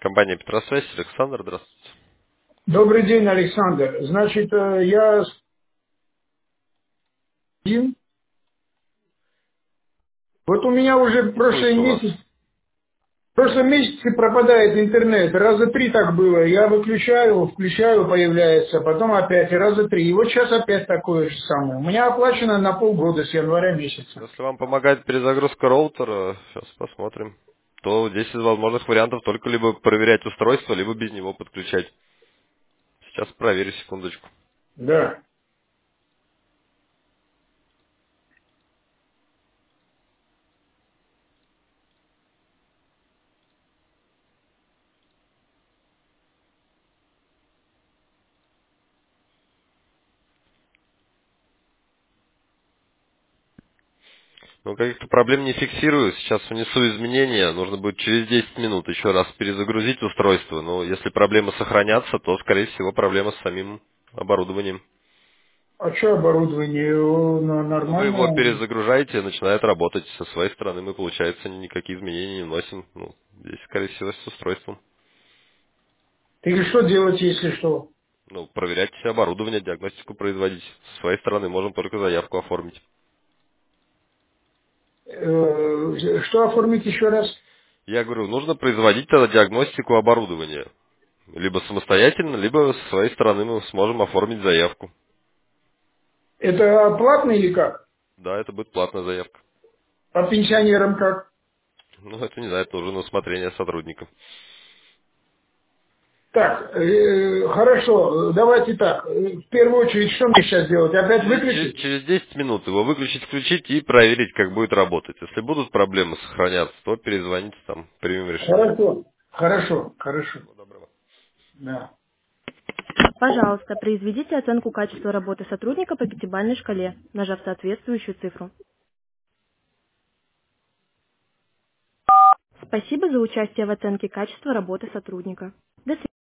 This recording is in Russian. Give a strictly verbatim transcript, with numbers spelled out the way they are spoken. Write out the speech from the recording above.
Компания Петросвязь, Александр, здравствуйте. Добрый день, Александр. Значит, э, я с- один. Вот у меня уже прошлый Слышу вас. месяц, в прошлом месяце пропадает интернет. Раза три так было. Я выключаю, включаю, появляется, потом опять, и раза три. И вот сейчас опять такое же самое. У меня оплачено на полгода с января месяца. Если вам помогает перезагрузка роутера, сейчас посмотрим, то здесь из возможных вариантов только либо проверять устройство, либо без него подключать. Сейчас проверю, секундочку. Да. Ну, каких-то проблем не фиксирую. Сейчас внесу изменения. Нужно будет через десять минут еще раз перезагрузить устройство. Но если проблемы сохранятся, то, скорее всего, проблема с самим оборудованием. А что оборудование? О, ну, Ну, вы его нормально. перезагружаете, начинает работать. Со своей стороны мы, получается, никаких изменений не вносим. Ну, здесь, скорее всего, с устройством. Ты что делать, если что? Ну, проверять оборудование, диагностику производить. Со своей стороны можем только заявку оформить. Э, Что оформить еще раз? Я говорю, нужно производить тогда диагностику оборудования. Либо самостоятельно, либо со своей стороны мы сможем оформить заявку. Это платно или как? Да, это будет платная заявка. А пенсионерам как? Ну, это не знаю, это уже на усмотрение сотрудников. Так, э, хорошо, давайте так. Э, В первую очередь, что мне сейчас делать? Опять Через, через- выключить? через десять минут его выключить, включить и проверить, как будет работать. Если будут проблемы сохраняться, то перезвоните, там, примем решение. Хорошо, хорошо, хорошо. Всего доброго. Да. Пожалуйста, произведите оценку качества работы сотрудника по пятибалльной шкале, нажав соответствующую цифру. Спасибо за участие в оценке качества работы сотрудника.